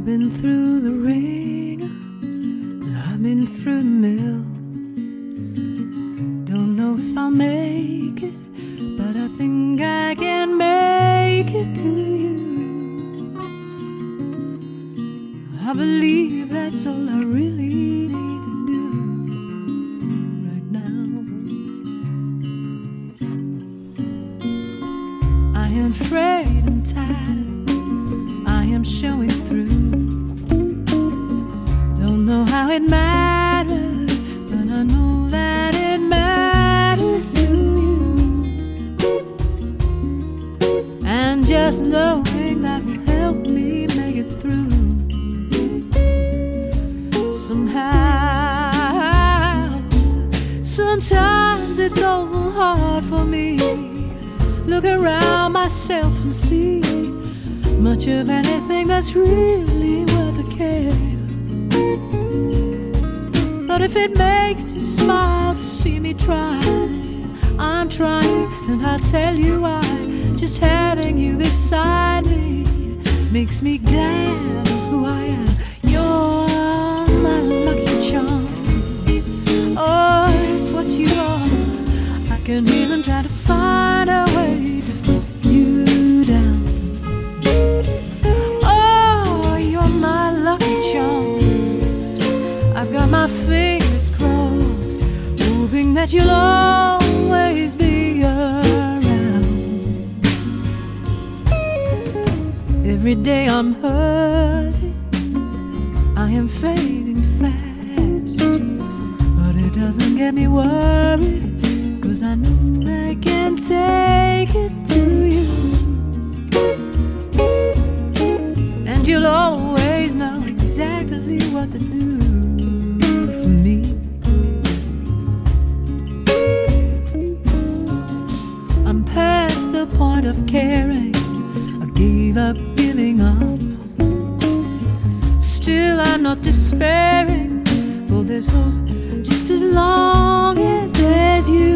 I've been through the ring, and I've been through the mill. Don't know if I'll make it, but I think I can make it to you. I believe that's all I really need to do right now. I am afraid I'm tired, I am showing through. Don't know how it matters, but I know that it matters to you. And just knowing that will help me make it through. Somehow, sometimes it's awful hard for me. Look around myself and see much of anything that's really worth a care. But if it makes you smile to see me try, I'm trying, and I'll tell you why. Just having you beside me makes me glad of who I am. You're my lucky charm. Oh, it's what you are. I can even try to find a way to put you down. Oh, you're my lucky charm. I've got my fingers crossed, hoping that you'll always be around. Every day I'm hurting, I am fading fast, but it doesn't get me worried, 'cause I know I can take it to you. And you'll always know exactly what to do for me. I'm past the point of caring, I gave up giving up. Still I'm not despairing, for there's hope just as long as there's you.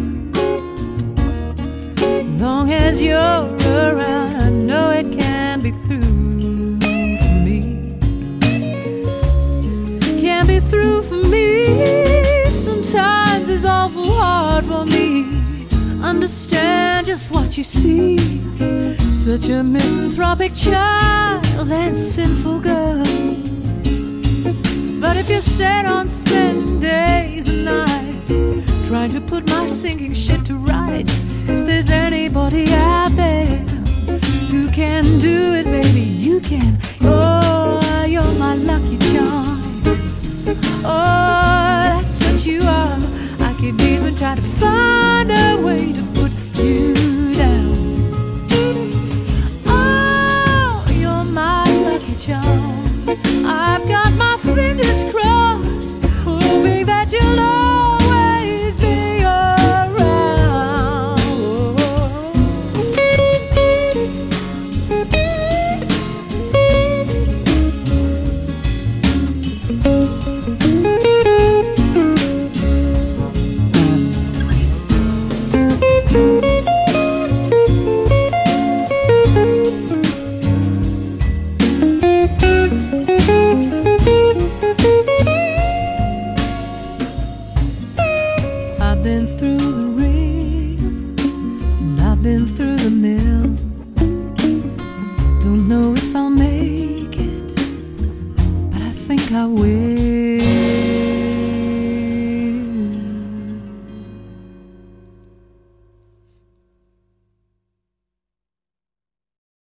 Long as you're around, I know it can be through for me. Can be through for me. Sometimes it's awful hard for me understand just what you see. Such a misanthropic child and sinful girl. But if you're set on spending days and nights trying to put my sinking ship to rights, if there's anybody out there who can do it, baby, you can. Oh, you're my lucky charm. Oh,